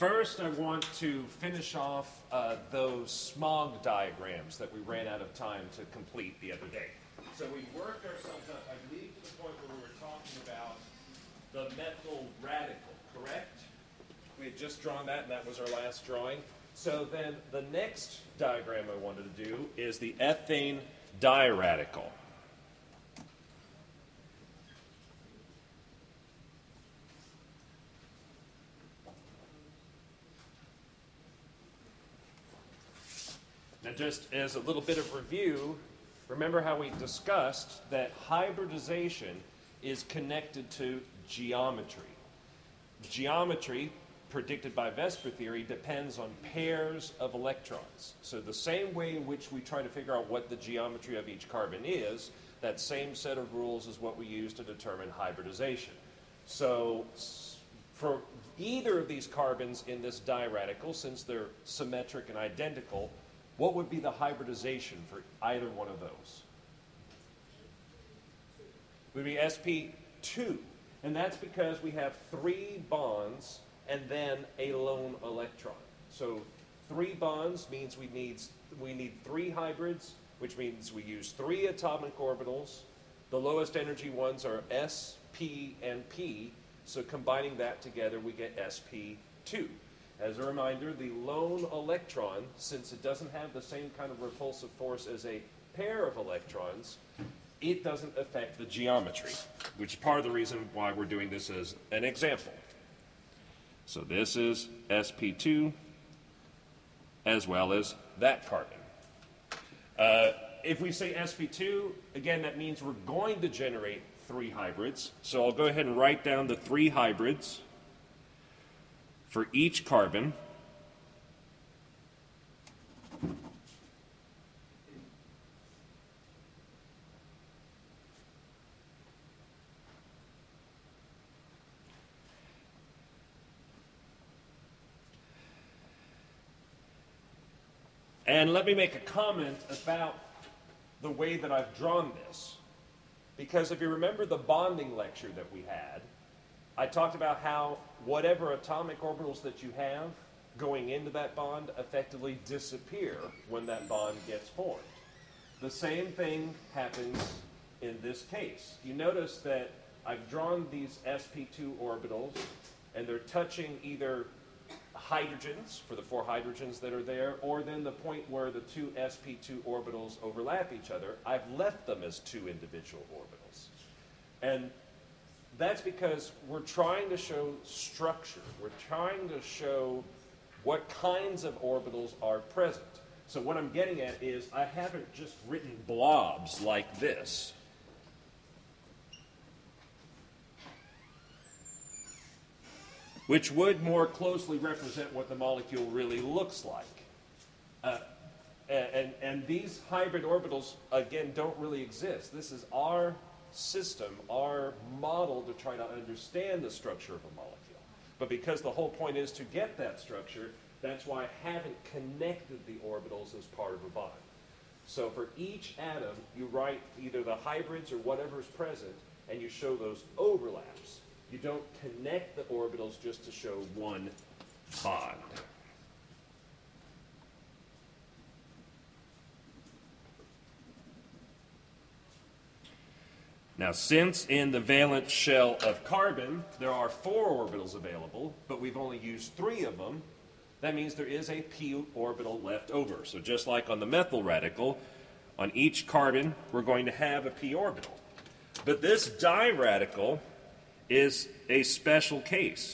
First, I want to finish off those smog diagrams that we ran out of time to complete the other day. So we worked ourselves up, I believe, to the point where we were talking about the methyl radical, correct? We had just drawn that, and that was our last drawing. So then the next diagram I wanted to do is the ethane diradical. Now, just as a little bit of review, remember how we discussed that hybridization is connected to geometry. Geometry, predicted by VSEPR theory, depends on pairs of electrons. So the same way in which we try to figure out what the geometry of each carbon is, that same set of rules is what we use to determine hybridization. So for either of these carbons in this diradical, since they're symmetric and identical, what would be the hybridization for either one of those? It would be sp2. And that's because we have 3 bonds and then a lone electron. So 3 bonds means we need 3 hybrids, which means we use 3 atomic orbitals. The lowest energy ones are s, p, and p. So combining that together, we get sp2. As a reminder, the lone electron, since it doesn't have the same kind of repulsive force as a pair of electrons, it doesn't affect the geometry, which is part of the reason why we're doing this as an example. So this is sp2 as well as that carbon. If we say sp2, again, that means we're going to generate 3 hybrids. So I'll go ahead and write down the 3 hybrids for each carbon. And let me make a comment about the way that I've drawn this. Because if you remember the bonding lecture that we had, I talked about how whatever atomic orbitals that you have going into that bond effectively disappear when that bond gets formed. The same thing happens in this case. You notice that I've drawn these sp2 orbitals, and they're touching either hydrogens, for the 4 hydrogens that are there, or then the point where the 2 sp2 orbitals overlap each other. I've left them as 2 individual orbitals. And that's because we're trying to show structure. We're trying to show what kinds of orbitals are present. So what I'm getting at is I haven't just written blobs like this. Which would more closely represent what the molecule really looks like. And these hybrid orbitals, again, don't really exist. This is our system, our model to try to understand the structure of a molecule. But because the whole point is to get that structure, that's why I haven't connected the orbitals as part of a bond. So for each atom, you write either the hybrids or whatever is present, and you show those overlaps. You don't connect the orbitals just to show one bond. Now, since in the valence shell of carbon there are 4 orbitals available, but we've only used 3 of them, that means there is a p orbital left over. So just like on the methyl radical, on each carbon we're going to have a p orbital. But this diradical is a special case.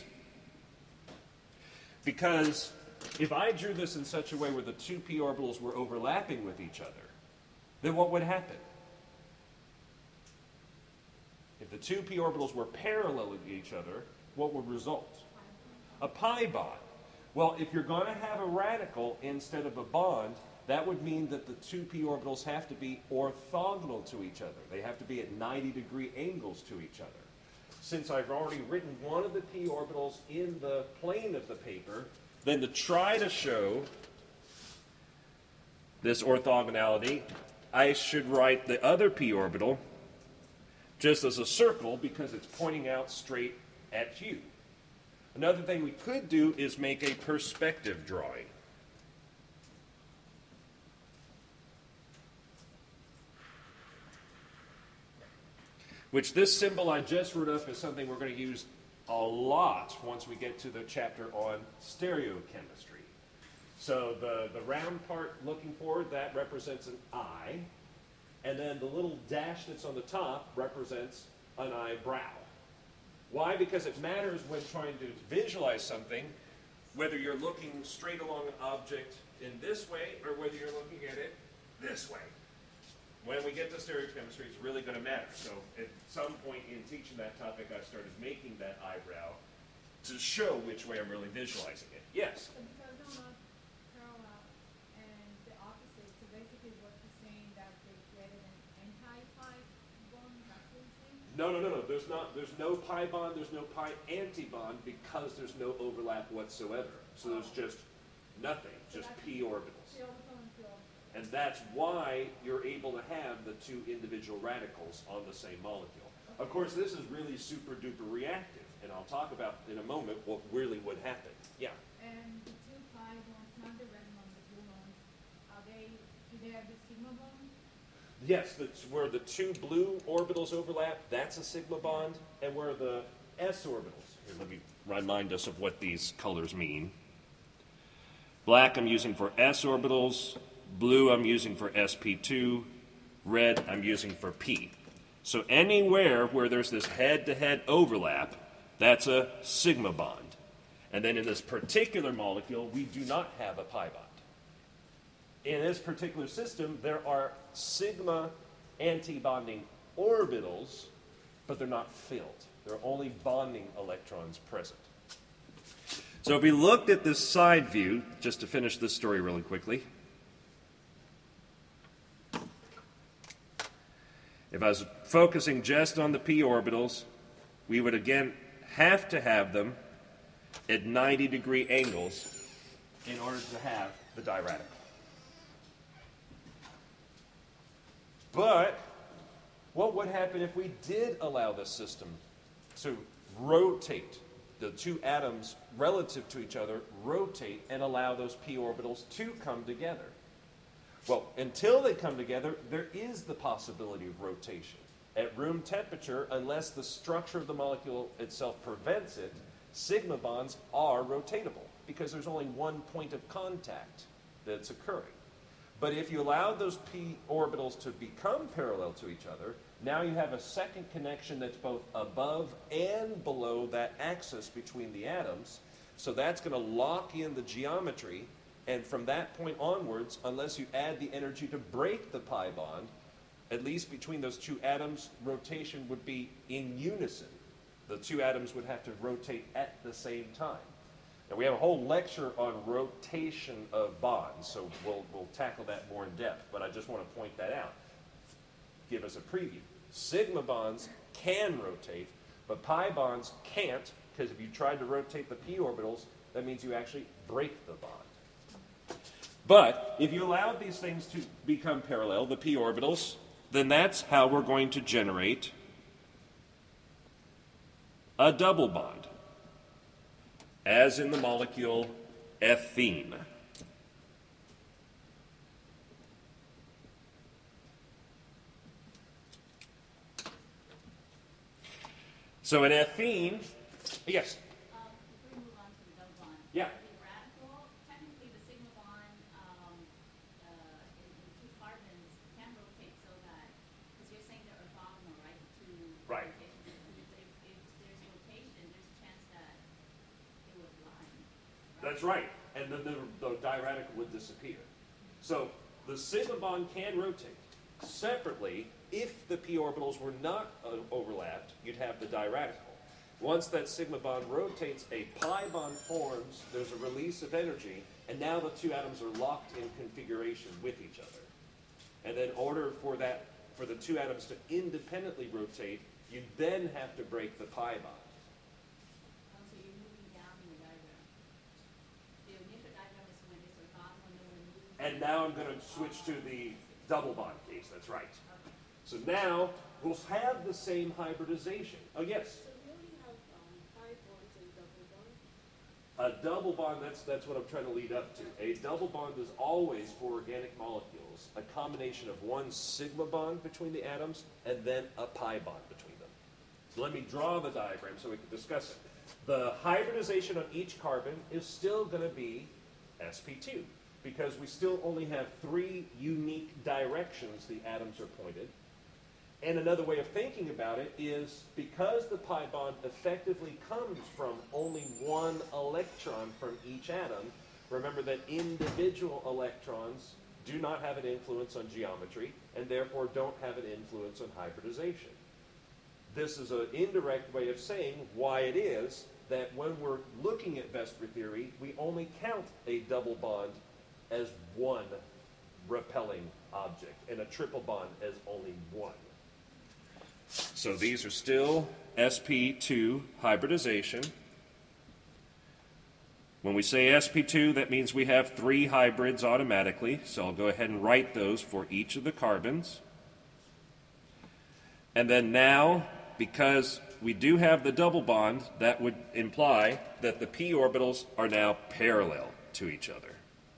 Because if I drew this in such a way where the 2 p orbitals were overlapping with each other, then what would happen? If the 2 p orbitals were parallel with each other, what would result? A pi bond. Well, if you're going to have a radical instead of a bond, that would mean that the 2 p orbitals have to be orthogonal to each other. They have to be at 90-degree angles to each other. Since I've already written one of the p orbitals in the plane of the paper, then to try to show this orthogonality, I should write the other p orbital just as a circle because it's pointing out straight at you. Another thing we could do is make a perspective drawing. Which this symbol I just wrote up is something we're going to use a lot once we get to the chapter on stereochemistry. So the round part looking forward, that represents an eye. And then the little dash that's on the top represents an eyebrow. Why? Because it matters when trying to visualize something, whether you're looking straight along an object in this way or whether you're looking at it this way. When we get to stereochemistry, it's really going to matter. So at some point in teaching that topic, I started making that eyebrow to show which way I'm really visualizing it. Yes? So because they're not parallel and the opposite, so basically what you're saying that they created an anti-pi bond, that's what you're saying? No. There's no pi bond, there's no pi antibond because there's no overlap whatsoever. So there's just nothing, just p orbitals. P orbital and p orbital. And that's why you're able to have the two individual radicals on the same molecule. Of course, this is really super duper reactive, and I'll talk about in a moment what really would happen. Yeah? And the two pi bonds, not the red ones, the blue ones, do they have the sigma bond? Yes, that's where the two blue orbitals overlap, that's a sigma bond, and where the s orbitals, here, let me remind us of what these colors mean. Black I'm using for s orbitals, blue I'm using for sp2, red I'm using for p. So anywhere where there's this head-to-head overlap, that's a sigma bond. And then in this particular molecule, we do not have a pi bond. In this particular system, there are sigma antibonding orbitals, but they're not filled. There are only bonding electrons present. So if we looked at this side view, just to finish this story really quickly, if I was focusing just on the p orbitals, we would again have to have them at 90-degree angles in order to have the diradical. But what would happen if we did allow this system to rotate, the two atoms relative to each other rotate and allow those p orbitals to come together? Well, until they come together, there is the possibility of rotation. At room temperature, unless the structure of the molecule itself prevents it, sigma bonds are rotatable because there's only one point of contact that's occurring. But if you allow those p orbitals to become parallel to each other, now you have a second connection that's both above and below that axis between the atoms. So that's going to lock in the geometry. And from that point onwards, unless you add the energy to break the pi bond, at least between those two atoms, rotation would be in unison. The two atoms would have to rotate at the same time. Now, we have a whole lecture on rotation of bonds, so we'll tackle that more in depth, but I just want to point that out. Give us a preview. Sigma bonds can rotate, but pi bonds can't, because if you tried to rotate the p orbitals, that means you actually break the bond. But if you allowed these things to become parallel, the p orbitals, then that's how we're going to generate a double bond, as in the molecule ethene. So in ethene, yes? If we move on to the double bond, Yeah. the radical, technically the sigma bond in two carbons can rotate so that, because you're saying they're orthogonal, right? Right. Rotations. But if there's rotation, there's a chance that it would align. That's right. And then the diradical would disappear. So the sigma bond can rotate. Separately, if the p orbitals were not overlapped, you'd have the diradical. Once that sigma bond rotates, a pi bond forms, there's a release of energy, and now the two atoms are locked in configuration with each other. And then in order for the two atoms to independently rotate, you then have to break the pi bond. So you're moving down in the diagram. The initial diagram is when it's orthogonal, and then we're moving. And now I'm going to switch to the double bond case, that's right. So now we'll have the same hybridization. Oh, yes? So we only have pi bonds and double bonds? A double bond, that's what I'm trying to lead up to. A double bond is always, for organic molecules, a combination of one sigma bond between the atoms and then a pi bond between them. So let me draw the diagram so we can discuss it. The hybridization on each carbon is still going to be sp2 because we still only have 3 unique directions the atoms are pointed. And another way of thinking about it is because the pi bond effectively comes from only one electron from each atom, remember that individual electrons do not have an influence on geometry and therefore don't have an influence on hybridization. This is an indirect way of saying why it is that when we're looking at VSEPR theory, we only count a double bond as one repelling object and a triple bond as only one. So these are still sp2 hybridization. When we say sp2, that means we have 3 hybrids automatically. So I'll go ahead and write those for each of the carbons. And then now, because we do have the double bond, that would imply that the p orbitals are now parallel to each other.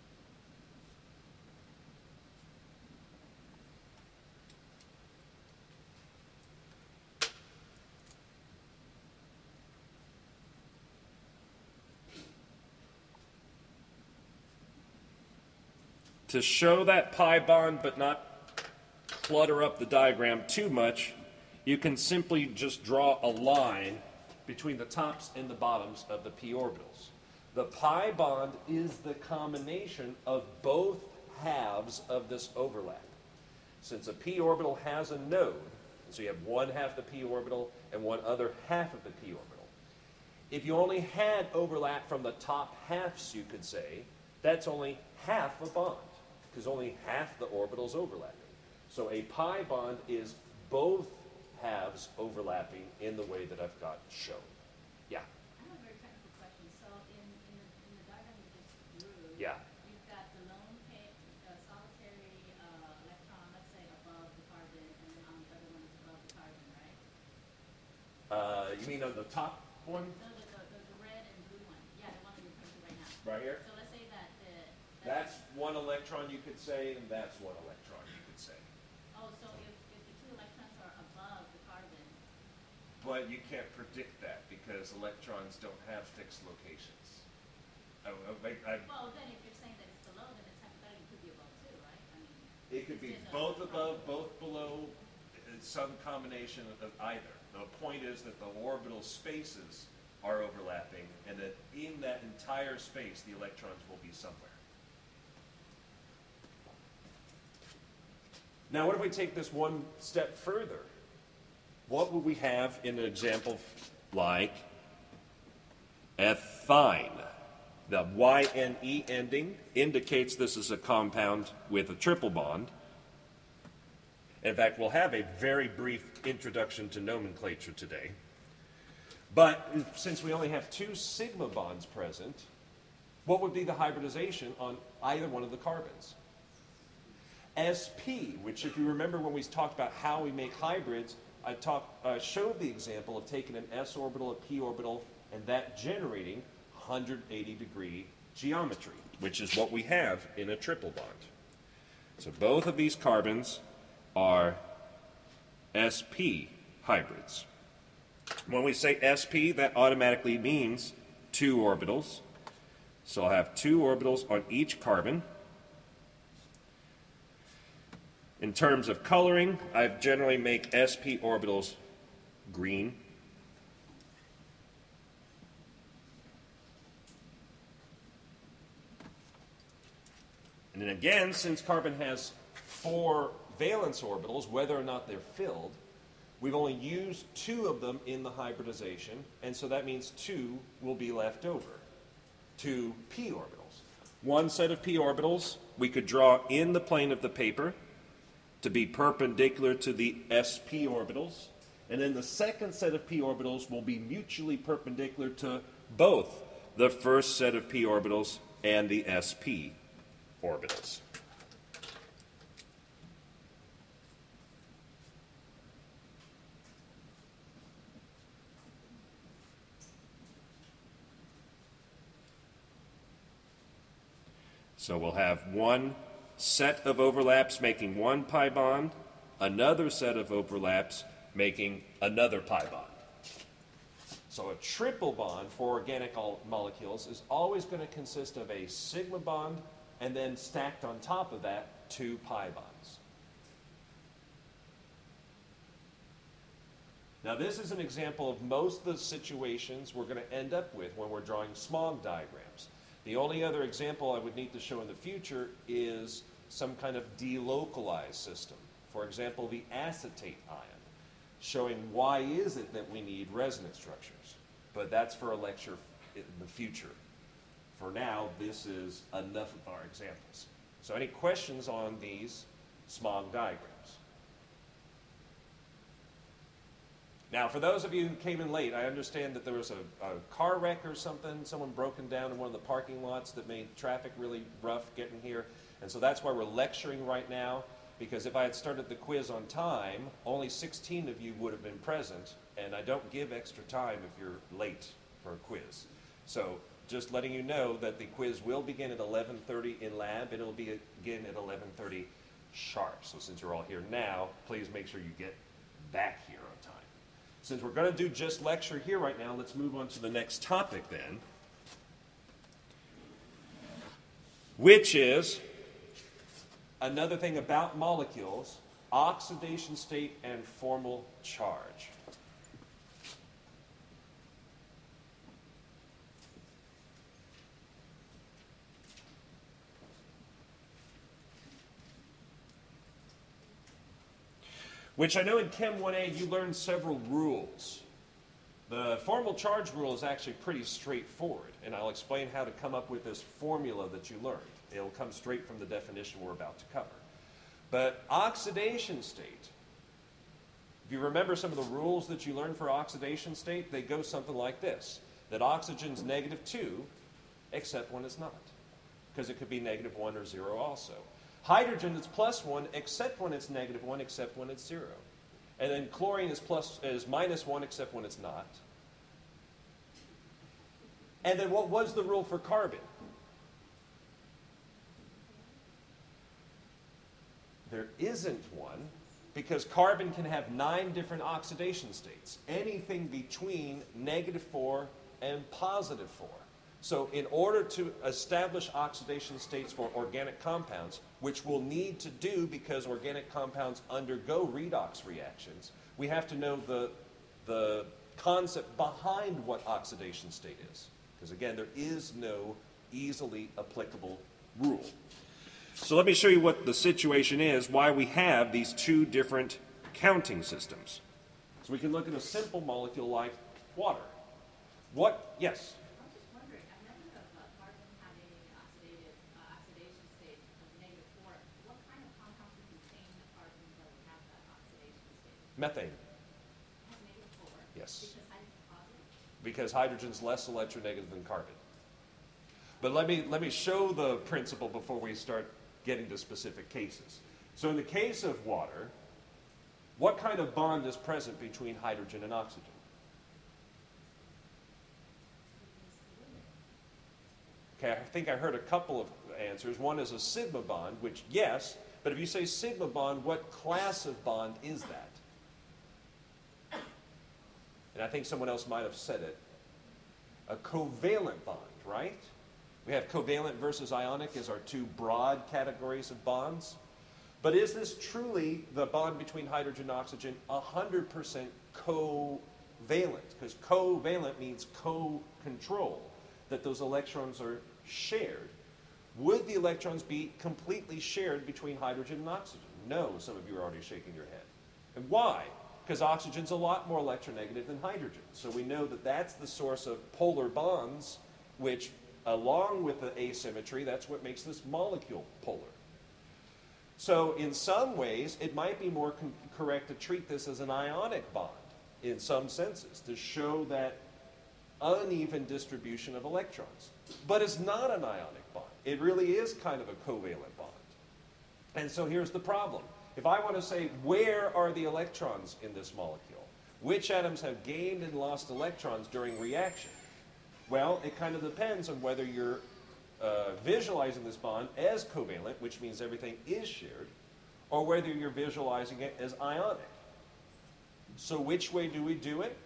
To show that pi bond but not clutter up the diagram too much, you can simply just draw a line between the tops and the bottoms of the p orbitals. The pi bond is the combination of both halves of this overlap. Since a p orbital has a node, so you have one half the p orbital and one other half of the p orbital. If you only had overlap from the top halves, you could say, that's only half a bond, because only half the orbital is overlapping. So a pi bond is both halves overlapping in the way that I've got shown. Yeah? I have a very technical question. So in the diagram you just drew, Yeah. you've got the lone pair, solitary electron, let's say, above the carbon, and then on the other one it's above the carbon, right? You mean on the top one? No, the red and blue one. Yeah, the one that you're pointing to right now. Right here? So let's say that That's one electron, you could say, and that's one electron, you could say. oh, so if the 2 electrons are above the carbon, But you can't predict that because electrons don't have fixed locations. well, then if you're saying that it's below, then it's hypothetically could be above too, right? I mean, It could be Just a- both above, both below, some combination of either. The point is that the orbital spaces are overlapping and that in that entire space the electrons will be somewhere. Now what if we take this one step further? What would we have in an example like ethine? The YNE ending indicates this is a compound with a triple bond. In fact, we'll have a very brief introduction to nomenclature today. But since we only have 2 sigma bonds present, what would be the hybridization on either one of the carbons? sp, which if you remember when we talked about how we make hybrids, I showed the example of taking an s orbital, a p orbital, and that generating 180-degree geometry, which is what we have in a triple bond. So both of these carbons are sp hybrids. When we say sp, that automatically means 2 orbitals. So I'll have 2 orbitals on each carbon. In terms of coloring, I generally make sp orbitals green. And then again, since carbon has 4 valence orbitals, whether or not they're filled, we've only used 2 of them in the hybridization, and so that means 2 will be left over. 2 p orbitals. One set of p orbitals we could draw in the plane of the paper to be perpendicular to the sp orbitals, and then the second set of p orbitals will be mutually perpendicular to both the first set of p orbitals and the sp orbitals. So we'll have one set of overlaps making one pi bond, another set of overlaps making another pi bond. So a triple bond for organic molecules is always going to consist of a sigma bond and then stacked on top of that 2 pi bonds. Now this is an example of most of the situations we're going to end up with when we're drawing smog diagrams. The only other example I would need to show in the future is some kind of delocalized system. For example, the acetate ion, showing why is it that we need resonance structures. But that's for a lecture in the future. For now, this is enough of our examples. So any questions on these smog diagrams? Now, for those of you who came in late, I understand that there was a car wreck or something, someone broken down in one of the parking lots that made traffic really rough getting here. And so that's why we're lecturing right now, because if I had started the quiz on time, only 16 of you would have been present, and I don't give extra time if you're late for a quiz. So just letting you know that the quiz will begin at 11:30 in lab, and it'll begin at 11:30 sharp. So since you're all here now, please make sure you get back here on time. Since we're going to do just lecture here right now, let's move on to the next topic then, which is another thing about molecules, oxidation state and formal charge. Which I know in Chem 1A you learned several rules. The formal charge rule is actually pretty straightforward, and I'll explain how to come up with this formula that you learned. It'll come straight from the definition we're about to cover. But oxidation state, if you remember some of the rules that you learned for oxidation state, they go something like this, that oxygen's -2, except when it's not, because it could be -1 or 0 also. Hydrogen is +1, except when it's -1, except when it's 0. And then chlorine is -1, except when it's not. And then what was the rule for carbon? There isn't one, because carbon can have 9 different oxidation states, anything between -4 and +4. So in order to establish oxidation states for organic compounds, which we'll need to do because organic compounds undergo redox reactions, we have to know the concept behind what oxidation state is. Because again, there is no easily applicable rule. So let me show you what the situation is, why we have these 2 different counting systems. So we can look at a simple molecule like water. Yes? I was just wondering, I remember of carbon having oxidation state of -4. What kind of compounds would contain the carbon that would have that oxidation state? Methane. It has -4? Yes. Because hydrogen's positive? Because hydrogen's less electronegative than carbon. But let me show the principle before we start getting to specific cases. So in the case of water, what kind of bond is present between hydrogen and oxygen? Okay, I think I heard a couple of answers. One is a sigma bond, which yes, but if you say sigma bond, what class of bond is that? And I think someone else might have said it. A covalent bond, right? We have covalent versus ionic as our 2 broad categories of bonds. But is this truly the bond between hydrogen and oxygen 100% covalent? Because covalent means co-control, that those electrons are shared. Would the electrons be completely shared between hydrogen and oxygen? No, some of you are already shaking your head. And why? Because oxygen's a lot more electronegative than hydrogen. So we know that that's the source of polar bonds, which along with the asymmetry, that's what makes this molecule polar. So in some ways, it might be more correct to treat this as an ionic bond in some senses, to show that uneven distribution of electrons. But it's not an ionic bond. It really is kind of a covalent bond. And so here's the problem. If I want to say, where are the electrons in this molecule? Which atoms have gained and lost electrons during reaction? Well, it kind of depends on whether you're visualizing this bond as covalent, which means everything is shared, or whether you're visualizing it as ionic. So which way do we do it?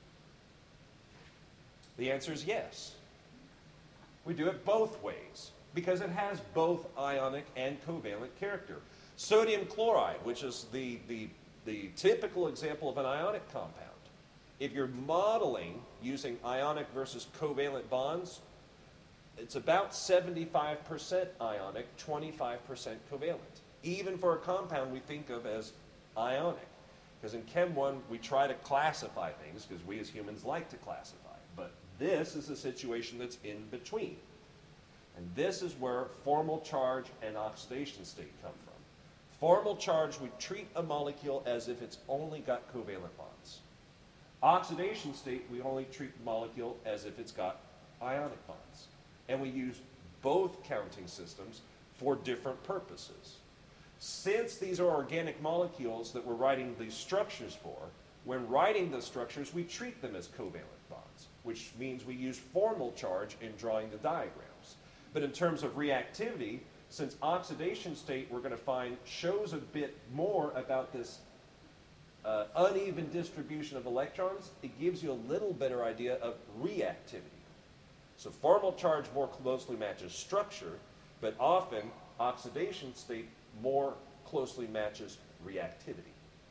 The answer is yes. We do it both ways because it has both ionic and covalent character. Sodium chloride, which is the typical example of an ionic compound. If you're modeling using ionic versus covalent bonds, it's about 75% ionic, 25% covalent. Even for a compound we think of as ionic. Because in Chem 1, we try to classify things because we as humans like to classify. But this is a situation that's in between. And this is where formal charge and oxidation state come from. Formal charge, we treat a molecule as if it's only got covalent bonds. Oxidation state, we only treat the molecule as if it's got ionic bonds. And we use both counting systems for different purposes. Since these are organic molecules that we're writing these structures for, when writing the structures, we treat them as covalent bonds, which means we use formal charge in drawing the diagrams. But in terms of reactivity, since oxidation state, we're going to find, shows a bit more about this uneven distribution of electrons, it gives you a little better idea of reactivity. So formal charge more closely matches structure, but often oxidation state more closely matches reactivity.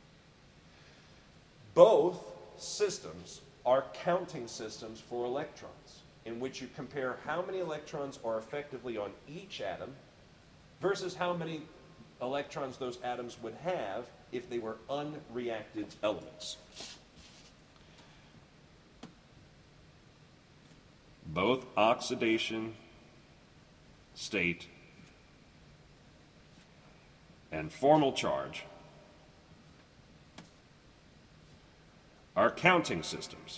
Both systems are counting systems for electrons, in which you compare how many electrons are effectively on each atom versus how many electrons those atoms would have if they were unreacted elements. Both oxidation state and formal charge are counting systems.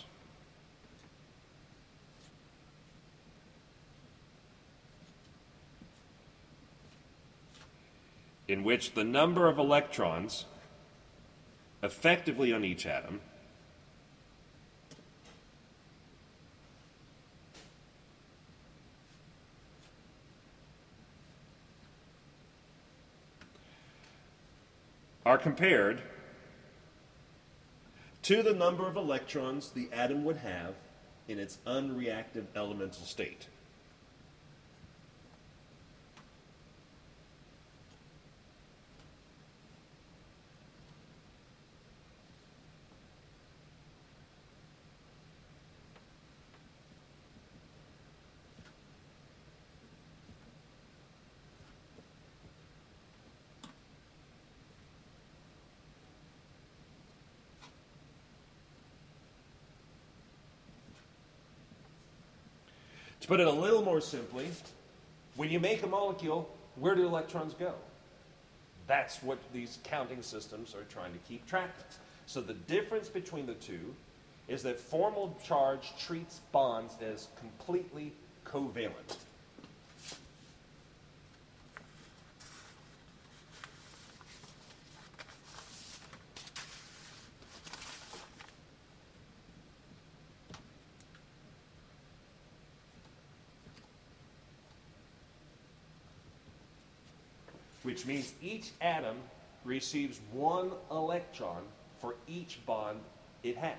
In which the number of electrons effectively on each atom are compared to the number of electrons the atom would have in its unreactive elemental state. To put it a little more simply, when you make a molecule, where do electrons go? That's what these counting systems are trying to keep track of. So the difference between the two is that formal charge treats bonds as completely covalent. Which means each atom receives one electron for each bond it has.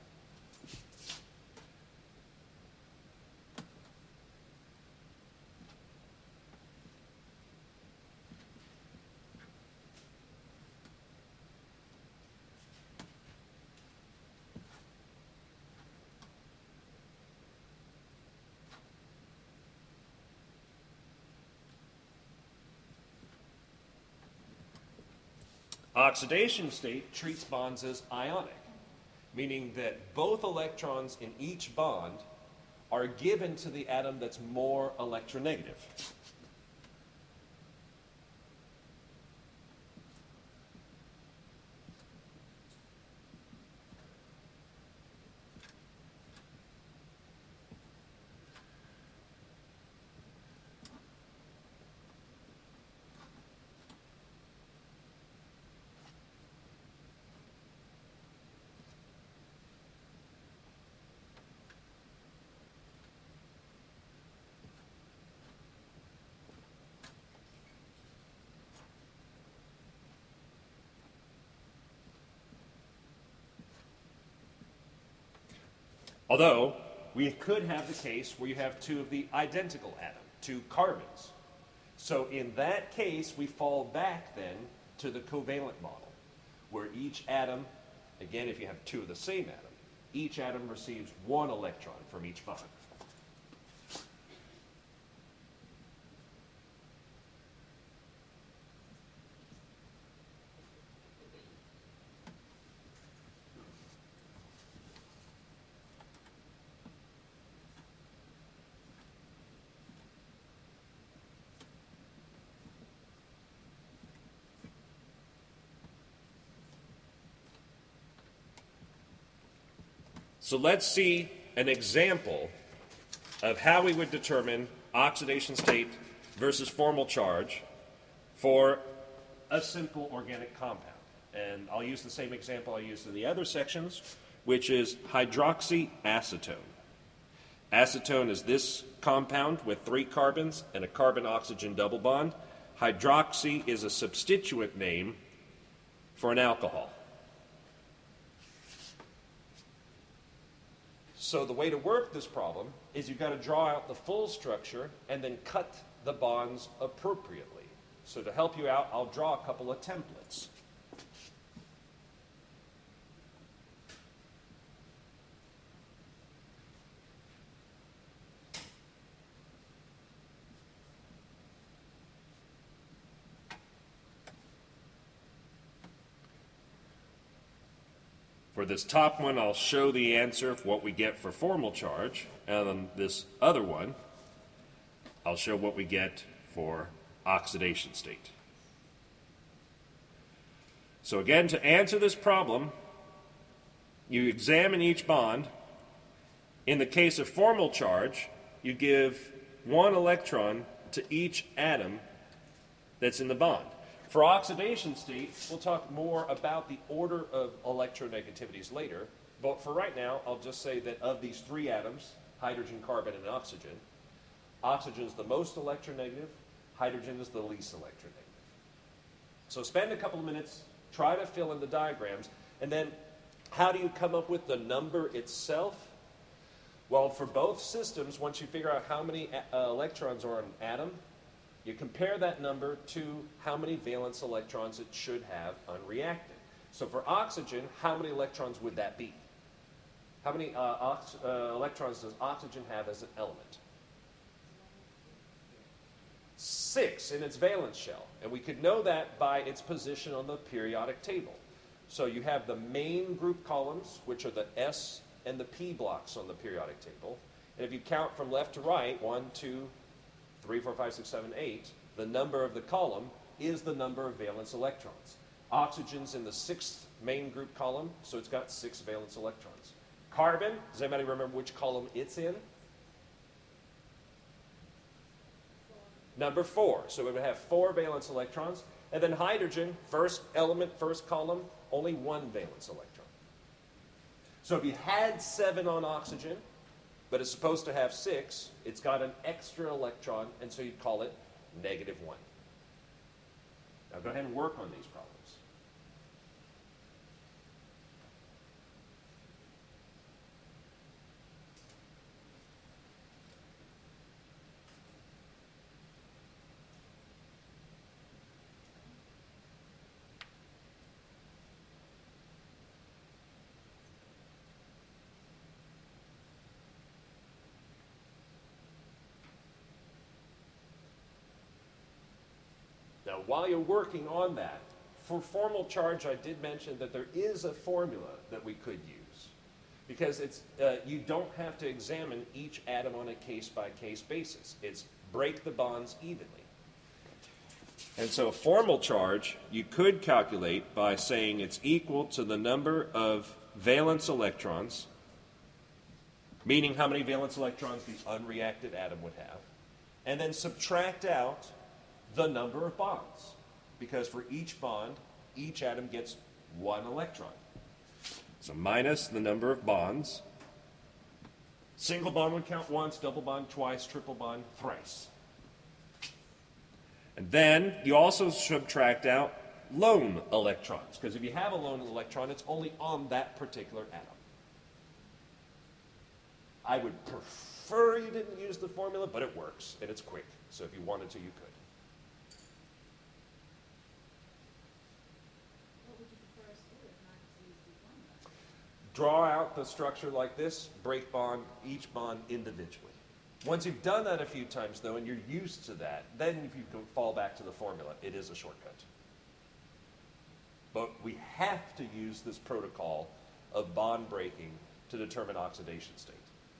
Oxidation state treats bonds as ionic, meaning that both electrons in each bond are given to the atom that's more electronegative. Although, we could have the case where you have two of the identical atom, two carbons. So in that case, we fall back then to the covalent model, where each atom, again, if you have two of the same atom, each atom receives one electron from each bond. So let's see an example of how we would determine oxidation state versus formal charge for a simple organic compound. And I'll use the same example I used in the other sections, which is hydroxyacetone. Acetone is this compound with 3 carbons and a carbon-oxygen double bond. Hydroxy is a substituent name for an alcohol. So the way to work this problem is you've got to draw out the full structure and then cut the bonds appropriately. So to help you out, I'll draw a couple of templates. For this top one, I'll show the answer of what we get for formal charge, and then this other one, I'll show what we get for oxidation state. So again, to answer this problem, you examine each bond. In the case of formal charge, you give 1 electron to each atom that's in the bond. For oxidation state, we'll talk more about the order of electronegativities later, but for right now, I'll just say that of these 3 atoms, hydrogen, carbon, and oxygen is the most electronegative, hydrogen is the least electronegative. So spend a couple of minutes, try to fill in the diagrams, and then how do you come up with the number itself? Well, for both systems, once you figure out how many electrons are in an atom, you compare that number to how many valence electrons it should have unreacted. So for oxygen, how many electrons would that be? How many electrons does oxygen have as an element? 6 in its valence shell. And we could know that by its position on the periodic table. So you have the main group columns, which are the S and the P blocks on the periodic table. And if you count from left to right, 1, 2, 3, 4, 5, 6, 7, 8, the number of the column is the number of valence electrons. Oxygen's in the 6th main group column, so it's got 6 valence electrons. Carbon, does anybody remember which column it's in? Number 4, so it would have 4 valence electrons. And then hydrogen, first element, first column, only 1 valence electron. So if you had 7 on oxygen, but it's supposed to have 6, it's got an extra electron, and so you'd call it -1. Now go ahead and work on these problems. Now, while you're working on that, for formal charge, I did mention that there is a formula that we could use. Because it's, you don't have to examine each atom on a case-by-case basis. It's break the bonds evenly. And so formal charge, you could calculate by saying it's equal to the number of valence electrons, meaning how many valence electrons the unreacted atom would have, and then subtract out the number of bonds, because for each bond, each atom gets 1 electron. So minus the number of bonds. Single bond would count once, double bond twice, triple bond thrice. And then you also subtract out lone electrons, because if you have a lone electron, it's only on that particular atom. I would prefer you didn't use the formula, but it works, and it's quick. So if you wanted to, you could. What would you prefer us to do if not to use the formula? Draw out the structure like this, break bond, each bond individually. Once you've done that a few times, though, and you're used to that, then if you can fall back to the formula, it is a shortcut. But we have to use this protocol of bond breaking to determine oxidation state.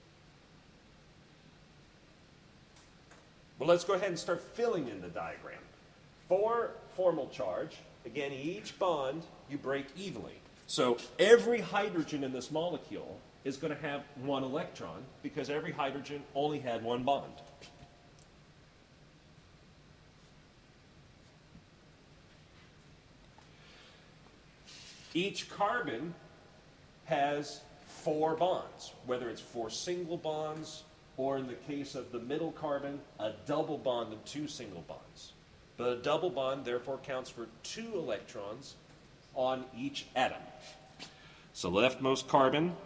Well, let's go ahead and start filling in the diagram. For formal charge, again, each bond you break evenly. So every hydrogen in this molecule is going to have one electron because every hydrogen only had one bond. Each carbon has 4 bonds, whether it's 4 single bonds or in the case of the middle carbon, a double bond and 2 single bonds. But a double bond therefore counts for 2 electrons on each atom. So leftmost carbon,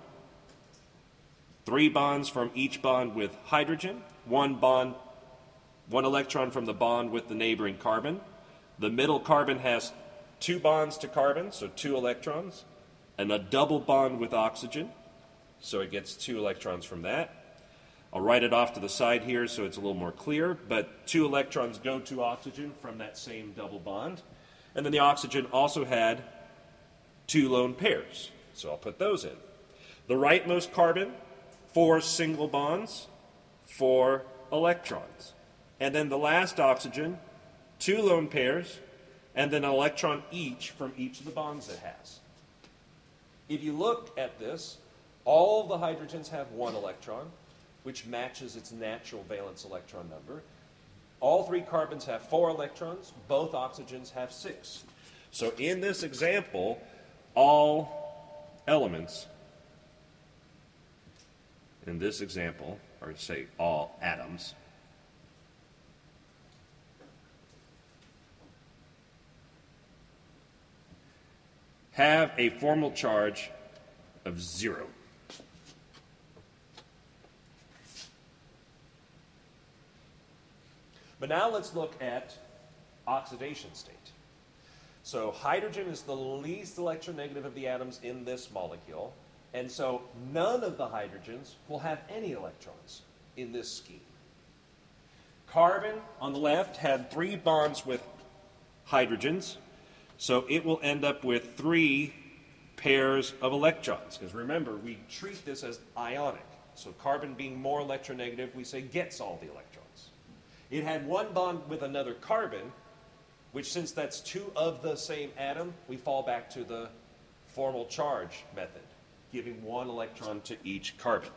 3 bonds from each bond with hydrogen, 1 electron from the bond with the neighboring carbon. The middle carbon has 2 bonds to carbon, so 2 electrons, and a double bond with oxygen, so it gets 2 electrons from that. I'll write it off to the side here so it's a little more clear, but 2 electrons go to oxygen from that same double bond. And then the oxygen also had 2 lone pairs, so I'll put those in. The rightmost carbon, 4 single bonds, 4 electrons. And then the last oxygen, 2 lone pairs, and then an electron each from each of the bonds it has. If you look at this, all the hydrogens have 1 electron, which matches its natural valence electron number. All 3 carbons have 4 electrons. Both oxygens have 6. So in this example, all elements in this example, or say all atoms, have a formal charge of 0. But now let's look at oxidation state. So hydrogen is the least electronegative of the atoms in this molecule, and so none of the hydrogens will have any electrons in this scheme. Carbon on the left had 3 bonds with hydrogens, so it will end up with 3 pairs of electrons, because remember, we treat this as ionic. So carbon being more electronegative, we say gets all the electrons. It had 1 bond with another carbon, which since that's 2 of the same atom, we fall back to the formal charge method, giving 1 electron to each carbon.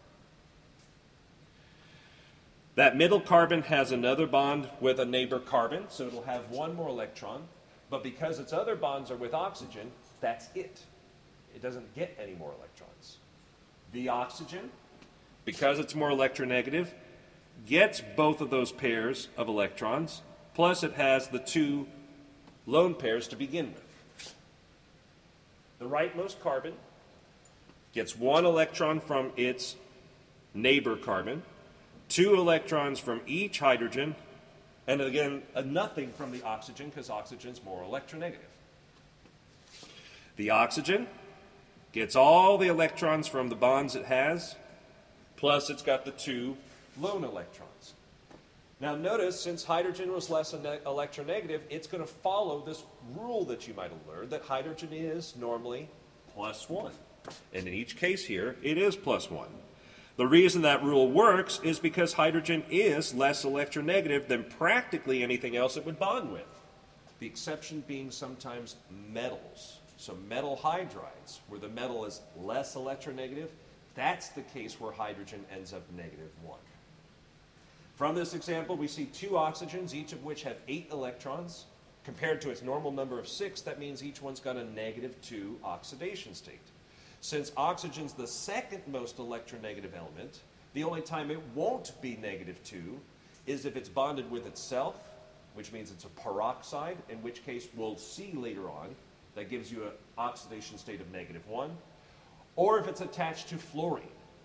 That middle carbon has another bond with a neighbor carbon, so it'll have 1 more electron, but because its other bonds are with oxygen, that's it. It doesn't get any more electrons. The oxygen, because it's more electronegative, gets both of those pairs of electrons, plus it has the 2 lone pairs to begin with. The rightmost carbon gets 1 electron from its neighbor carbon, 2 electrons from each hydrogen, and again, nothing from the oxygen because oxygen's more electronegative. The oxygen gets all the electrons from the bonds it has, plus it's got the 2 lone electrons. Now notice, since hydrogen was less electronegative, it's going to follow this rule that you might have learned, that hydrogen is normally +1. And in each case here, it is +1. The reason that rule works is because hydrogen is less electronegative than practically anything else it would bond with. The exception being sometimes metals. So metal hydrides, where the metal is less electronegative, that's the case where hydrogen ends up -1. From this example, we see 2 oxygens, each of which have 8 electrons. Compared to its normal number of 6, that means each one's got a -2 oxidation state. Since oxygen's the second most electronegative element, the only time it won't be -2 is if it's bonded with itself, which means it's a peroxide, in which case we'll see later on that gives you an oxidation state of -1, or if it's attached to fluorine,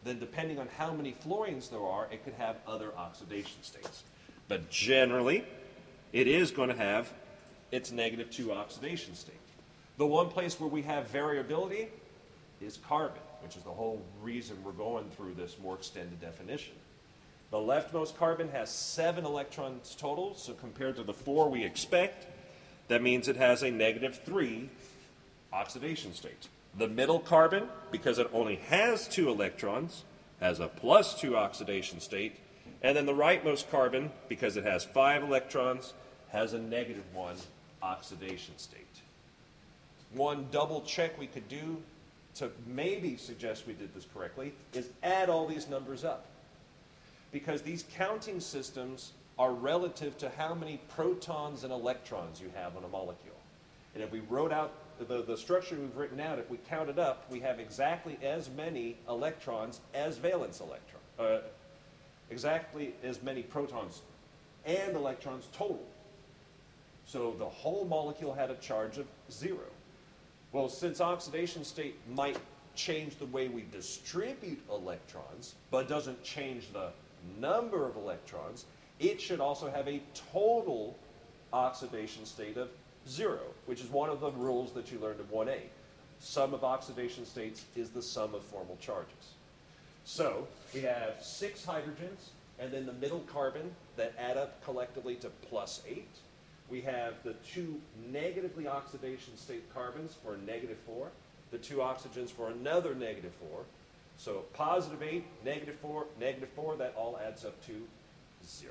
then depending on how many fluorines there are, it could have other oxidation states. But generally, it is going to have its -2 oxidation state. The one place where we have variability is carbon, which is the whole reason we're going through this more extended definition. The leftmost carbon has 7 electrons total, so compared to the 4 we expect, that means it has a -3 oxidation state. The middle carbon, because it only has 2 electrons, has a +2 oxidation state, and then the rightmost carbon, because it has 5 electrons, has a -1 oxidation state. One double check we could do to maybe suggest we did this correctly is add all these numbers up. Because these counting systems are relative to how many protons and electrons you have on a molecule. And if we wrote out the structure we've written out, if we count it up, we have exactly as many electrons as valence electrons. Exactly as many protons and electrons total. So the whole molecule had a charge of 0. Well, since oxidation state might change the way we distribute electrons, but doesn't change the number of electrons, it should also have a total oxidation state of 0, which is one of the rules that you learned in 1A. Sum of oxidation states is the sum of formal charges. So we have 6 hydrogens, and then the middle carbon that add up collectively to +8. We have the 2 negatively oxidation state carbons for -4, the 2 oxygens for another -4. So +8, -4, -4, that all adds up to 0.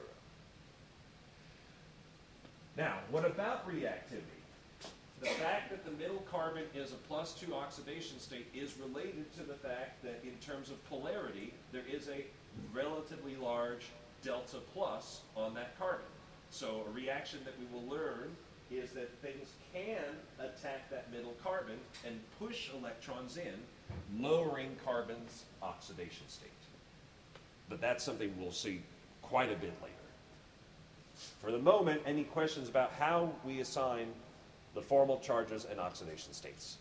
Now, what about reactivity? The fact that the middle carbon is a +2 oxidation state is related to the fact that in terms of polarity, there is a relatively large delta plus on that carbon. So a reaction that we will learn is that things can attack that middle carbon and push electrons in, lowering carbon's oxidation state. But that's something we'll see quite a bit later. For the moment, any questions about how we assign the formal charges and oxidation states?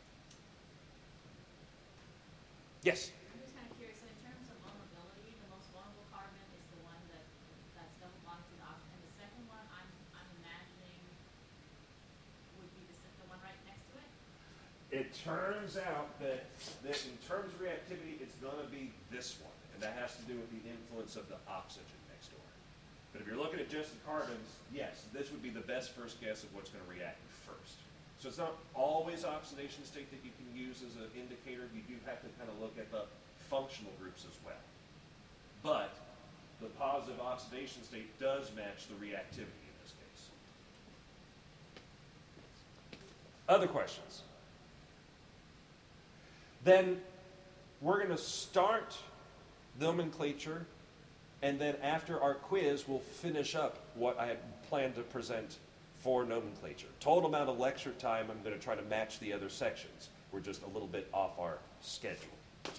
Yes? I'm just kind of curious, so in terms of vulnerability, the most vulnerable carbon is the one that's double bonded to the oxygen, and the second one I'm imagining would be the one right next to it? It turns out that in terms of reactivity, it's going to be this one, and that has to do with the influence of the oxygen next door. But if you're looking at just the carbons, yes, this would be the best first guess of what's going to react first. So it's not always oxidation state that you can use as an indicator. You do have to kind of look at the functional groups as well. But the positive oxidation state does match the reactivity in this case. Other questions? Then we're going to start nomenclature, and then after our quiz, we'll finish up what I had planned to present for nomenclature. Total amount of lecture time, I'm going to try to match the other sections. We're just a little bit off our schedule.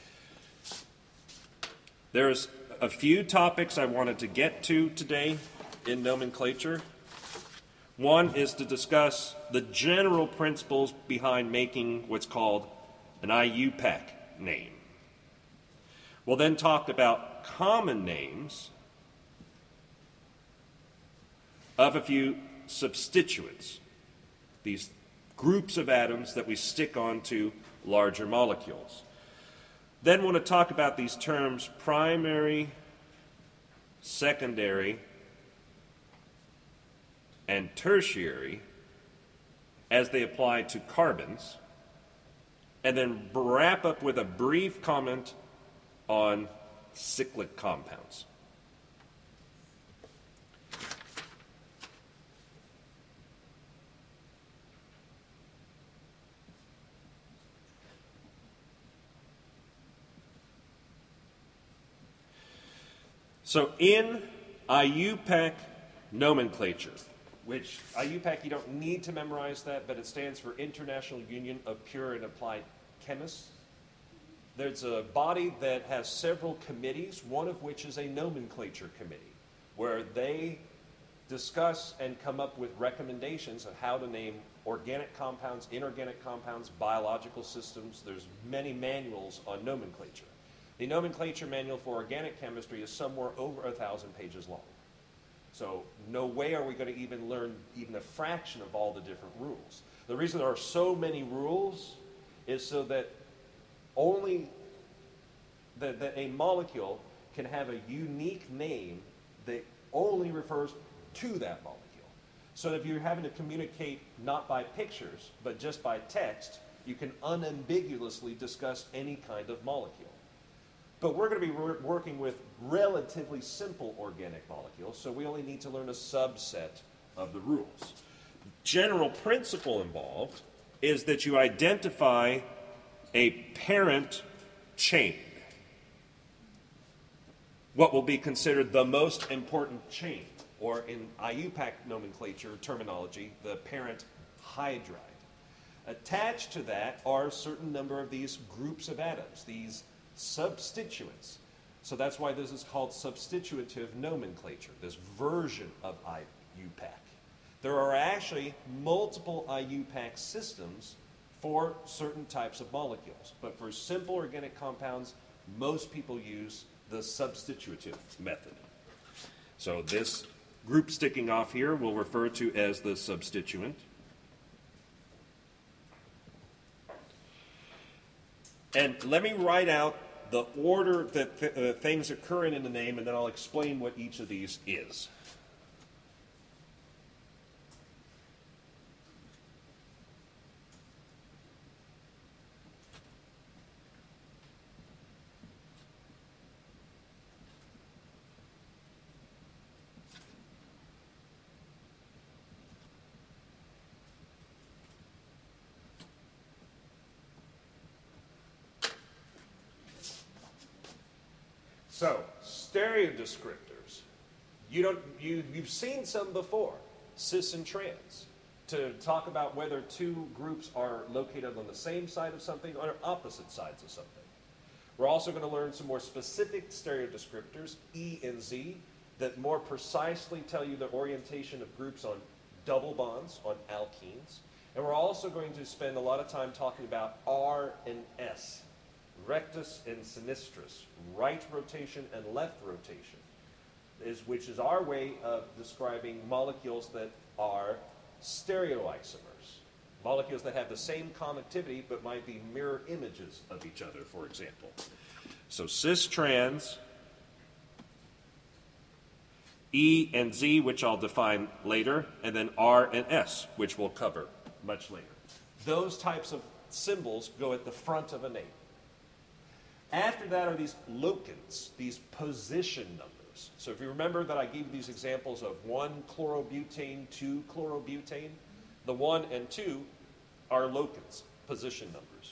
There's a few topics I wanted to get to today in nomenclature. One is to discuss the general principles behind making what's called an IUPAC name. We'll then talk about common names of a few substituents, these groups of atoms that we stick onto larger molecules. Then we'll talk about these terms primary, secondary, and tertiary as they apply to carbons, and then wrap up with a brief comment on cyclic compounds. So in IUPAC nomenclature, which IUPAC, you don't need to memorize that, but it stands for International Union of Pure and Applied Chemists. There's a body that has several committees, one of which is a nomenclature committee, where they discuss and come up with recommendations of how to name organic compounds, inorganic compounds, biological systems. There's many manuals on nomenclature. The nomenclature manual for organic chemistry is somewhere over 1,000 pages long. So no way are we going to even learn even a fraction of all the different rules. The reason there are so many rules is so that only that a molecule can have a unique name that only refers to that molecule. So if you're having to communicate not by pictures, but just by text, you can unambiguously discuss any kind of molecule. But we're going to be working with relatively simple organic molecules, so we only need to learn a subset of the rules. General principle involved is that you identify a parent chain, what will be considered the most important chain, or in IUPAC nomenclature terminology, the parent hydride. Attached to that are a certain number of these groups of atoms, these substituents. So that's why this is called substitutive nomenclature, this version of IUPAC. There are actually multiple IUPAC systems for certain types of molecules, but for simple organic compounds, most people use the substitutive method. So this group sticking off here we'll refer to as the substituent. And let me write out the order that things occur in the name, and then I'll explain what each of these is. So, stereodescriptors. You've seen some before, cis and trans, to talk about whether two groups are located on the same side of something or opposite sides of something. We're also going to learn some more specific stereodescriptors, E and Z, that more precisely tell you the orientation of groups on double bonds, on alkenes. And we're also going to spend a lot of time talking about R and S, rectus and sinistris, right rotation and left rotation, which is our way of describing molecules that are stereoisomers, molecules that have the same connectivity but might be mirror images of each other, for example. So cis-trans, E and Z, which I'll define later, and then R and S, which we'll cover much later. Those types of symbols go at the front of a name. After that are these locants, these position numbers. So if you remember that I gave you these examples of 1-chlorobutane, 2-chlorobutane, the 1 and 2 are locants, position numbers.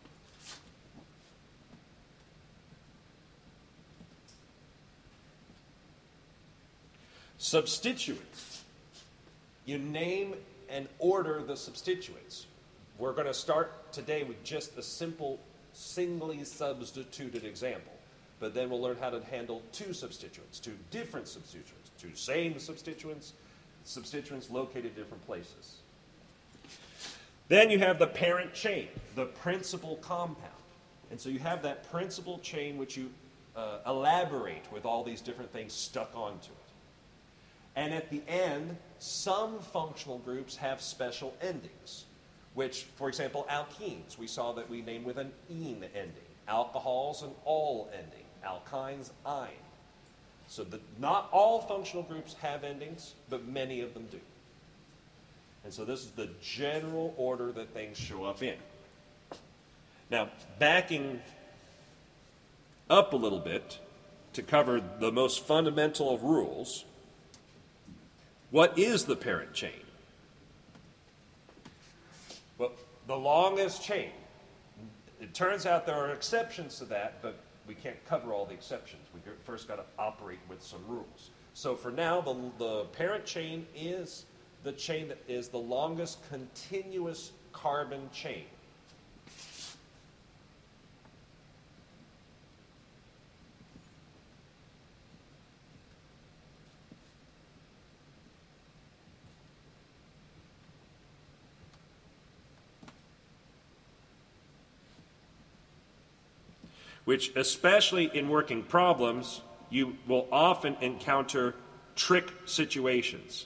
Substituents. You name and order the substituents. We're going to start today with just a simple singly substituted example, but then we'll learn how to handle two substituents, two different substituents, two same substituents located in different places. Then you have the parent chain, the principal compound. And so you have that principal chain which you elaborate with all these different things stuck onto it. And at the end, some functional groups have special endings, which, for example, alkenes, we saw that we named with an -ene ending. Alcohols, an -ol ending. Alkynes, -ine. So not all functional groups have endings, but many of them do. And so this is the general order that things show up in. Now, backing up a little bit to cover the most fundamental of rules, what is the parent chain? Well, the longest chain. It turns out there are exceptions to that, but we can't cover all the exceptions. We first got to operate with some rules. So for now, the parent chain is the chain that is the longest continuous carbon chain. which especially in working problems, you will often encounter trick situations.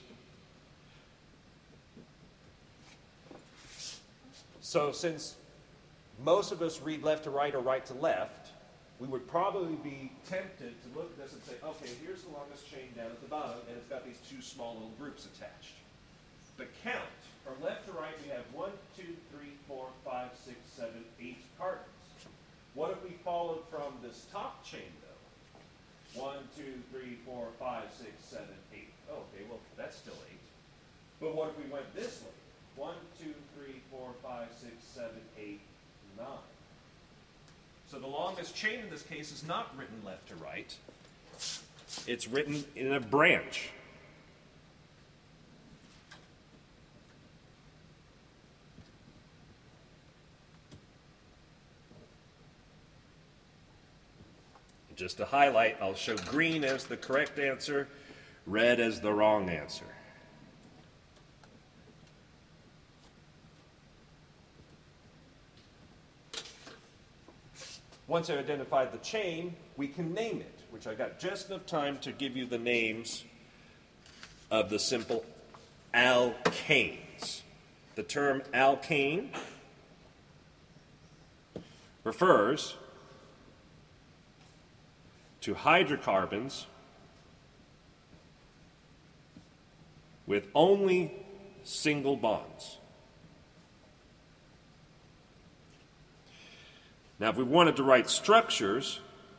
So since most of us read left to right or right to left, we would probably be tempted to look at this and say, okay, here's the longest chain down at the bottom, and it's got these two small little groups attached. The count, from left to right, we have 1, 2, 3, 4, 5, 6, 7, 8 carbons. What if we followed from this top chain, though? 1, 2, 3, 4, 5, 6, 7, 8. Oh, okay, well, that's still 8. But what if we went this way? 1, 2, 3, 4, 5, 6, 7, 8, 9. So the longest chain in this case is not written left to right. It's written in a branch. Just to highlight, I'll show green as the correct answer, red as the wrong answer. Once I've identified the chain, we can name it, which I got just enough time to give you the names of the simple alkanes. The term alkane refers to hydrocarbons with only single bonds. Now, if we wanted to write structures,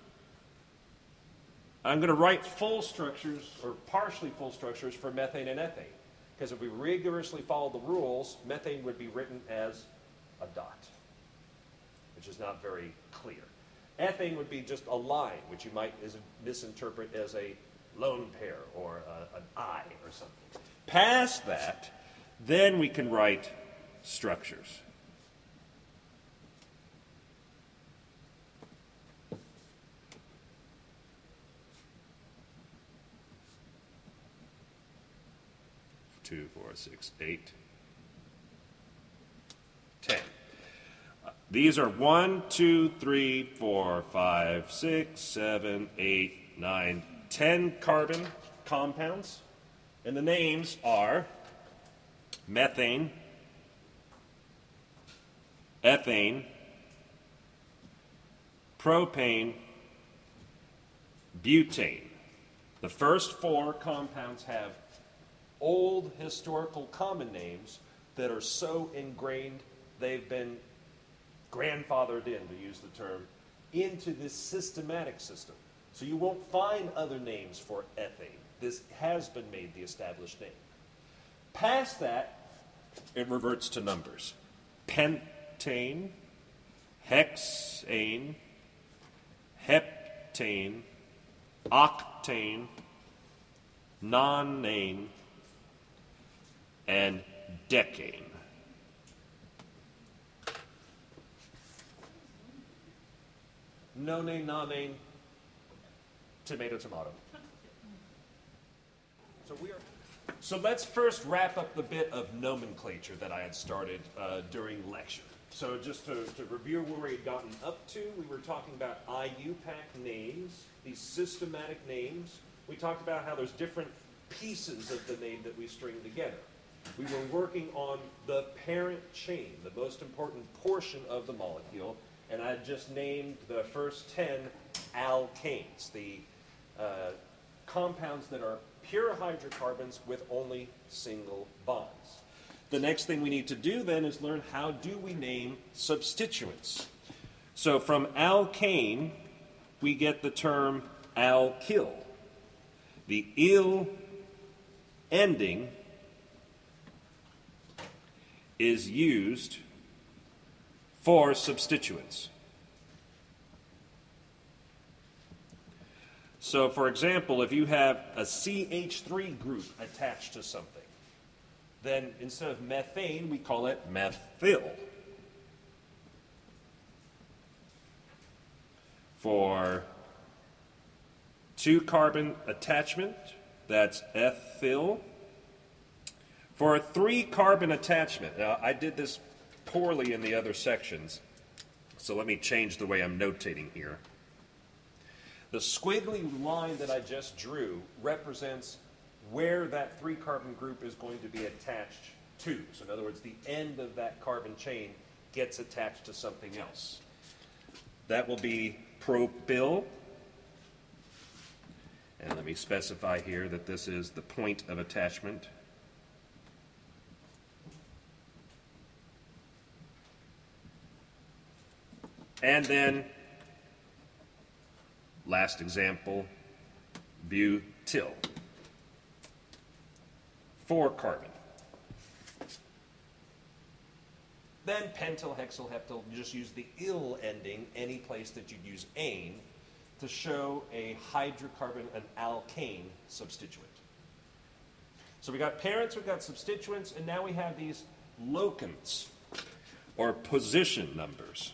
I'm going to write full structures or partially full structures for methane and ethane. Because if we rigorously follow the rules, methane would be written as a dot, which is not very clear. Ethane would be just a line, which you might misinterpret as a lone pair or an I or something. Past that, then we can write structures. Two, 4, 6, 8, 10. These are 1, 2, 3, 4, 5, 6, 7, 8, 9, 10 carbon compounds. And the names are methane, ethane, propane, butane. The first 4 compounds have old historical common names that are so ingrained they've been grandfathered in, to use the term, into this systematic system. So you won't find other names for ethane. This has been made the established name. Past that, it reverts to numbers. Pentane, hexane, heptane, octane, nonane, and decane. No-name, non-name, tomato, tomato. So let's first wrap up the bit of nomenclature that I had started during lecture. So just to review where we had gotten up to, we were talking about IUPAC names, these systematic names. We talked about how there's different pieces of the name that we string together. We were working on the parent chain, the most important portion of the molecule, and I just named the first 10 alkanes, the compounds that are pure hydrocarbons with only single bonds. The next thing we need to do then is learn how do we name substituents. So from alkane, we get the term alkyl. The -il ending is used for substituents. So, for example, if you have a CH3 group attached to something, then instead of methane, we call it methyl. For 2-carbon attachment, that's ethyl. For a 3-carbon attachment, now I did this poorly in the other sections, so let me change the way I'm notating here. The squiggly line that I just drew represents where that 3-carbon group is going to be attached to. So in other words, the end of that carbon chain gets attached to something else. That will be propyl. And let me specify here that this is the point of attachment. And then, last example, butyl. 4 carbon. Then pentyl, hexyl, heptyl, you just use the -il ending any place that you'd use -ane to show a hydrocarbon, an alkane substituent. So we got parents, we've got substituents, and now we have these locants, or position numbers.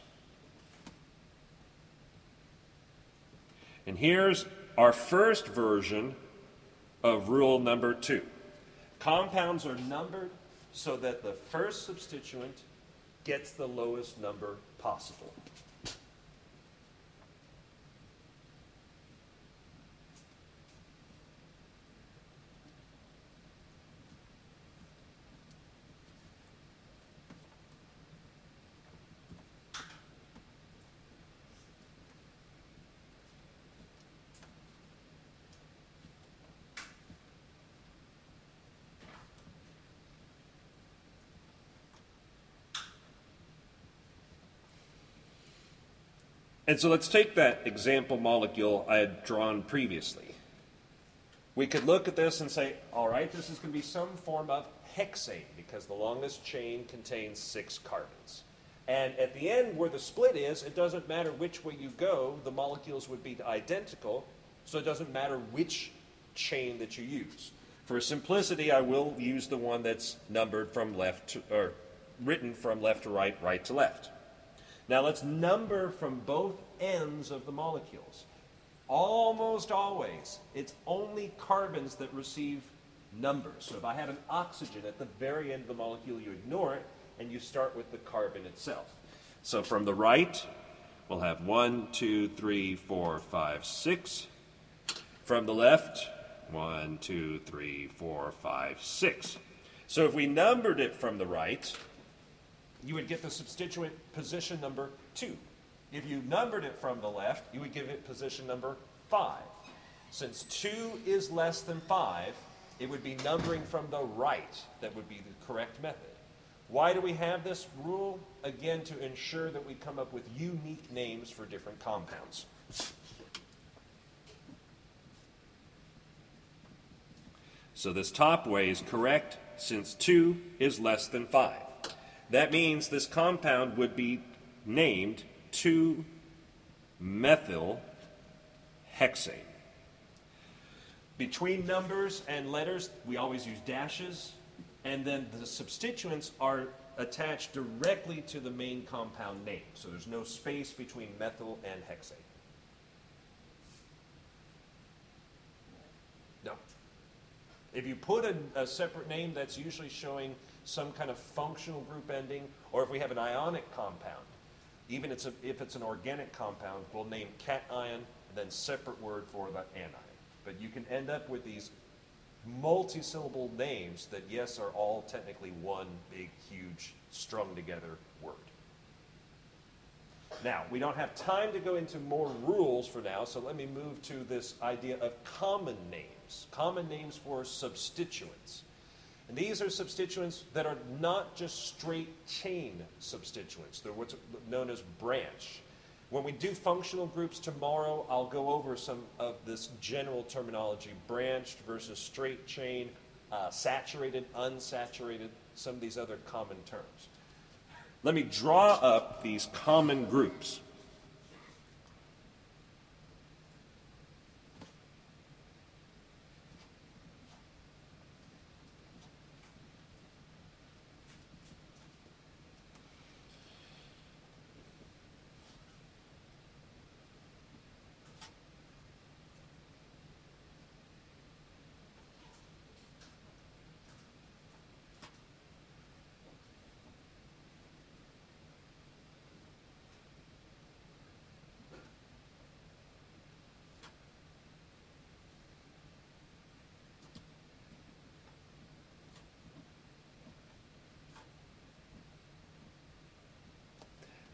And here's our first version of rule number 2. Compounds are numbered so that the first substituent gets the lowest number possible. And so let's take that example molecule I had drawn previously. We could look at this and say, all right, this is going to be some form of hexane because the longest chain contains 6 carbons. And at the end where the split is, it doesn't matter which way you go, the molecules would be identical, so it doesn't matter which chain that you use. For simplicity, I will use the one that's numbered from left to, or written from left to right, right to left. Now let's number from both ends of the molecules. Almost always, it's only carbons that receive numbers. So if I have an oxygen at the very end of the molecule, you ignore it, and you start with the carbon itself. So from the right, we'll have 1, 2, 3, 4, 5, 6. From the left, 1, 2, 3, 4, 5, 6. So if we numbered it from the right, you would get the substituent position number 2. If you numbered it from the left, you would give it position number 5. Since 2 is less than 5, it would be numbering from the right that would be the correct method. Why do we have this rule? Again, to ensure that we come up with unique names for different compounds. So this top way is correct since 2 is less than 5. That means this compound would be named 2-methyl-hexane. Between numbers and letters, we always use dashes, and then the substituents are attached directly to the main compound name. So there's no space between methyl and hexane. No. If you put a separate name, that's usually showing some kind of functional group ending, or if we have an ionic compound, even if it's an organic compound, we'll name cation and then separate word for the anion. But you can end up with these multi-syllable names that, yes, are all technically one big, huge, strung together word. Now, we don't have time to go into more rules for now, so let me move to this idea of common names for substituents. And these are substituents that are not just straight chain substituents. They're what's known as branch. When we do functional groups tomorrow, I'll go over some of this general terminology, branched versus straight chain, saturated, unsaturated, some of these other common terms. Let me draw up these common groups.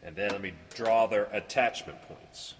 And then let me draw their attachment points.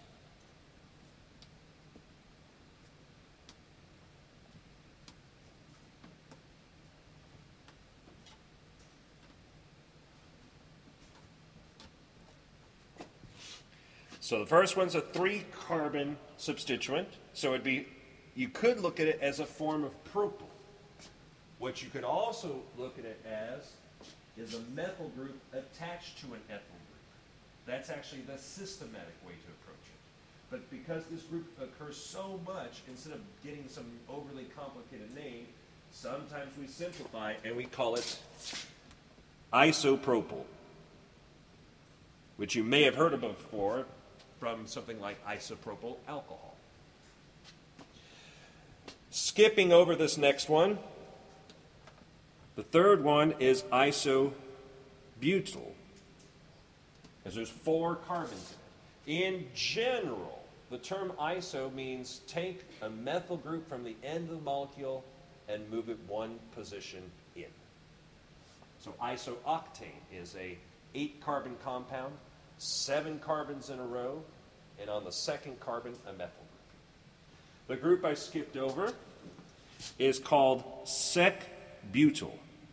So the first one's a 3-carbon substituent. So you could look at it as a form of propyl. What you could also look at it as is a methyl group attached to an ethyl group. That's actually the systematic way to approach it. But because this group occurs so much, instead of getting some overly complicated name, sometimes we simplify and we call it isopropyl, which you may have heard of before from something like isopropyl alcohol. Skipping over this next one, the third one is isobutyl, because there's 4 carbons in it. In general, the term iso means take a methyl group from the end of the molecule and move it 1 position in. So isooctane is a 8-carbon compound, 7 carbons in a row, and on the second carbon, a methyl group. The group I skipped over is called sec-butyl.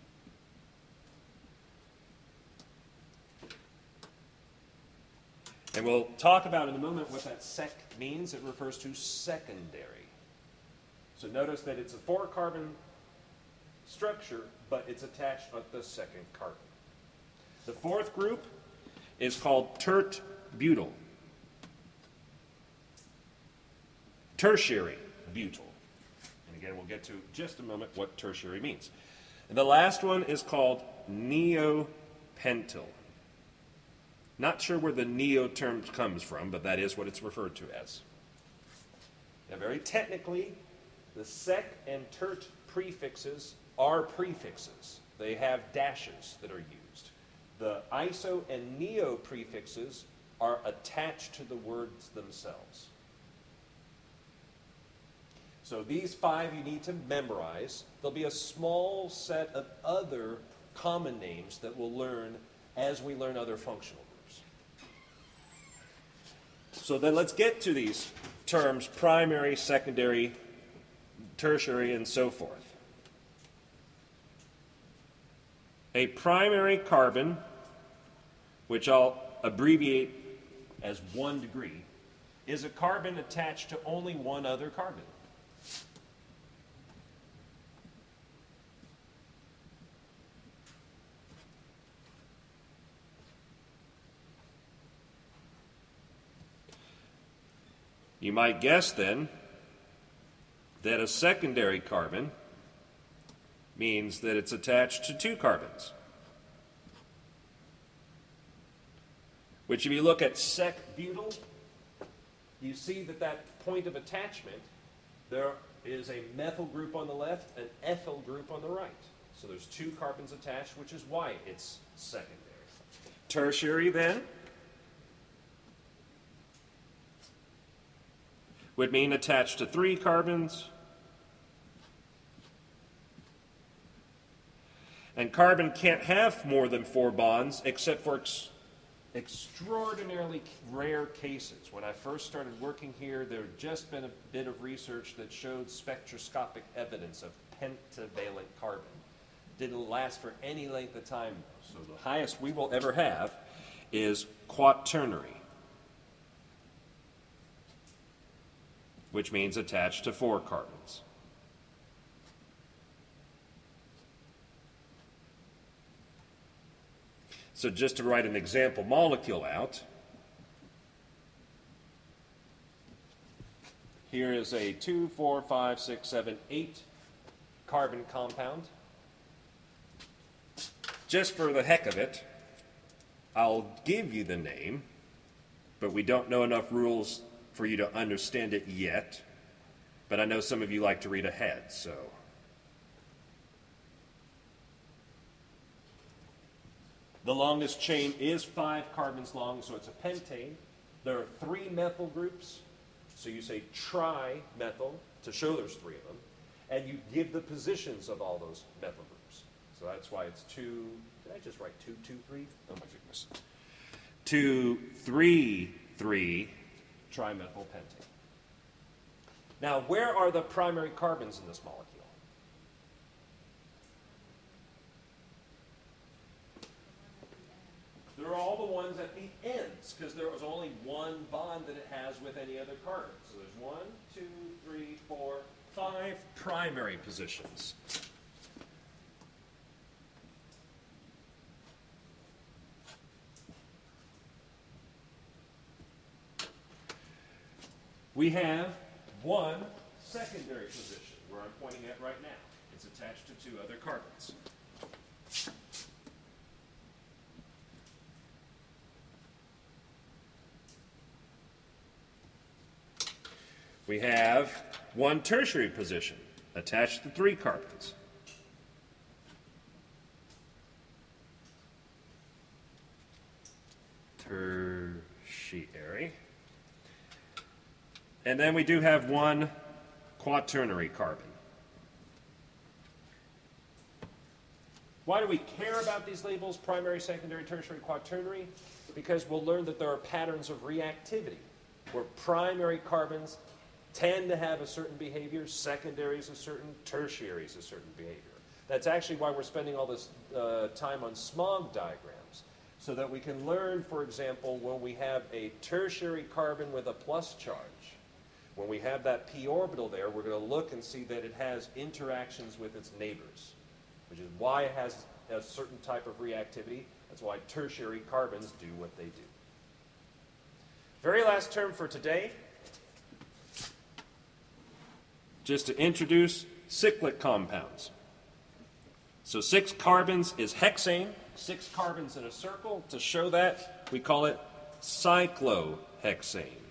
And we'll talk about in a moment what that sec means. It refers to secondary. So notice that it's a 4-carbon structure, but it's attached at the second carbon. The fourth group is called tert-butyl. Tertiary butyl. And again, we'll get to just a moment what tertiary means. And the last one is called neopentyl. Not sure where the neo term comes from, but that is what it's referred to as. Now, very technically, the sec and tert prefixes are prefixes. They have dashes that are used. The iso and neo prefixes are attached to the words themselves. So these 5 you need to memorize. There'll be a small set of other common names that we'll learn as we learn other functional groups. So then let's get to these terms: primary, secondary, tertiary, and so forth. A primary carbon, which I'll abbreviate as 1 degree, is a carbon attached to only one other carbon. You might guess then that a secondary carbon means that it's attached to 2 carbons. Which if you look at sec-butyl, you see that point of attachment, there is a methyl group on the left, an ethyl group on the right. So there's 2 carbons attached, which is why it's secondary. Tertiary then would mean attached to 3 carbons. And carbon can't have more than 4 bonds except for extraordinarily rare cases. When I first started working here, there had just been a bit of research that showed spectroscopic evidence of pentavalent carbon. Didn't last for any length of time, though. So the highest we will ever have is quaternary, which means attached to 4 carbons. So just to write an example molecule out, here is a 2, 4, 5, 6, 7, 8 carbon compound. Just for the heck of it, I'll give you the name, but we don't know enough rules for you to understand it yet. But I know some of you like to read ahead, so. The longest chain is 5 carbons long, so it's a pentane. There are 3 methyl groups, so you say trimethyl to show there's 3 of them, and you give the positions of all those methyl groups. So that's why it's 2, did I just write 2, 2, 3? Oh my goodness. 2,3,3 trimethylpentane. Now, where are the primary carbons in this molecule? They're all the ones at the ends, because there was only one bond that it has with any other carbon. So there's 1, 2, 3, 4, 5 primary positions. We have one secondary position, where I'm pointing at right now. It's attached to 2 other carbons. We have one tertiary position attached to 3 carbons. Tertiary. And then we do have one quaternary carbon. Why do we care about these labels, primary, secondary, tertiary, quaternary? Because we'll learn that there are patterns of reactivity, where primary carbons tend to have a certain behavior, secondaries a certain, tertiaries a certain behavior. That's actually why we're spending all this time on smog diagrams, so that we can learn, for example, when we have a tertiary carbon with a plus charge, when we have that p orbital there, we're going to look and see that it has interactions with its neighbors, which is why it has a certain type of reactivity. That's why tertiary carbons do what they do. Very last term for today, just to introduce cyclic compounds. So 6 carbons is hexane, 6 carbons in a circle. To show that, we call it cyclohexane.